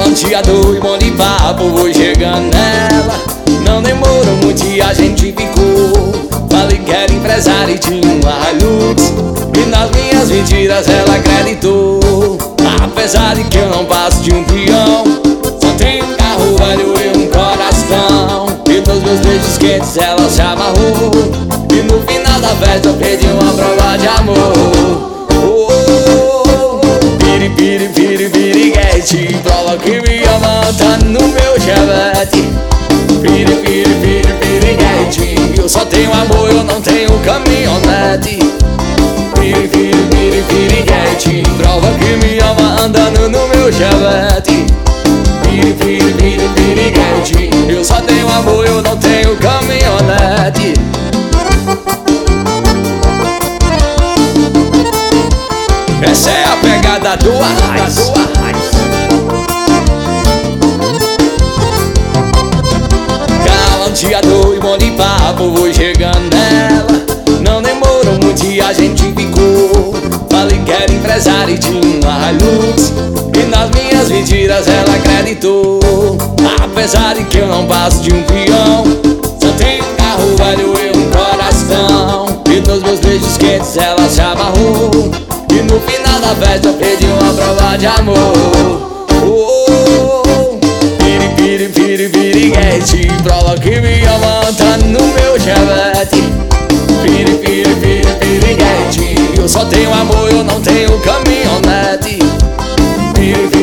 Galanteador e bom de papo, vou chegando nela. Não demorou muito e a gente ficou. Falei que era empresário e tinha uma Hilux, e nas minhas mentiras ela acreditou. Apesar de que eu não passo de um peão, só tenho um carro velho e um coração. E nos meus beijos quentes ela se amarrou, e no final da festa eu pedi uma prova de amor. Piri, piri, piri, piriguete, prova que me ama, tá no meu chevette. Piri, piri, piri, piriguete, eu só tenho amor, eu não tenho caminhonete. Piri, piri, piri, piriguete, prova que me ama andando no meu chevette. Piri, piri, piri, piriguete, eu só tenho amor, eu não tenho caminhonete. Essa é a pegada do Arraiz. Galanteador e bom de papo, vou chegando nela. Não demorou muito e a gente ficou. Falei que era empresário e tinha uma Hilux, e nas minhas mentiras ela acreditou. Apesar de que eu não passo de um peão, só tenho um carro velho e um coração. E nos meus beijos quentes ela se amarrou, e no final da festa eu pedi uma prova de amor. Piri, piri, piri, piriguete, prova que me ama, tá no meu chevette. Piri, piri, piri, piriguete, eu só tenho amor, eu não tenho caminhonete. Piri, piri,